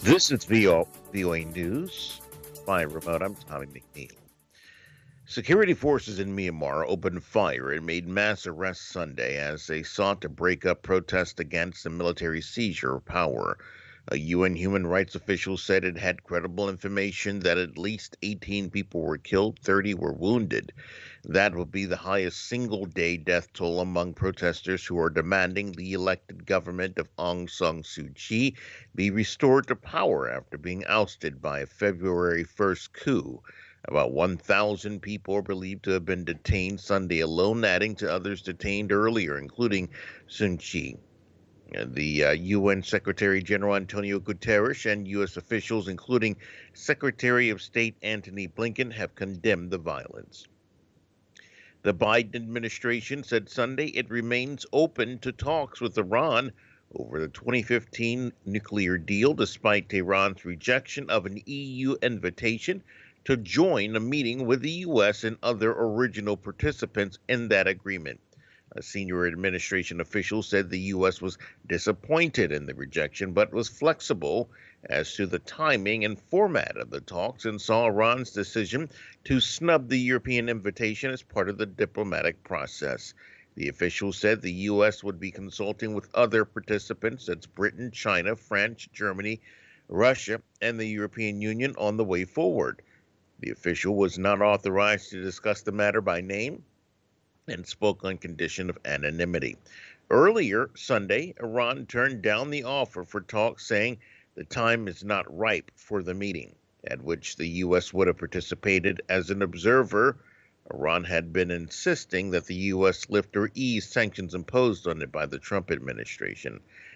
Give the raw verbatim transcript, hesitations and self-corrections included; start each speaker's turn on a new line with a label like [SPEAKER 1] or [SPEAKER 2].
[SPEAKER 1] This is V O A News. By remote, I'm Tommy McNeil. Security forces in Myanmar opened fire and made mass arrests Sunday as they sought to break up protests against the military seizure of power. A U N human rights official said it had credible information that at least eighteen people were killed, thirty were wounded. That would be the highest single day death toll among protesters who are demanding the elected government of Aung San Suu Kyi be restored to power after being ousted by a February first coup. About one thousand people are believed to have been detained Sunday alone, adding to others detained earlier, including Suu Kyi. The uh, U N Secretary General Antonio Guterres and U S officials, including Secretary of State Antony Blinken, have condemned the violence. The Biden administration said Sunday it remains open to talks with Iran over the twenty fifteen nuclear deal, despite Tehran's rejection of an E U invitation to join a meeting with the U S and other original participants in that agreement. A senior administration official said the U S was disappointed in the rejection, but was flexible as to the timing and format of the talks and saw Iran's decision to snub the European invitation as part of the diplomatic process. The official said the U S would be consulting with other participants, that's Britain, China, France, Germany, Russia, and the European Union, on the way forward. The official was not authorized to discuss the matter by name and spoke on condition of anonymity. Earlier Sunday, Iran turned down the offer for talks, saying the time is not ripe for the meeting, at which the U S would have participated as an observer. Iran had been insisting that the U S lift or ease sanctions imposed on it by the Trump administration.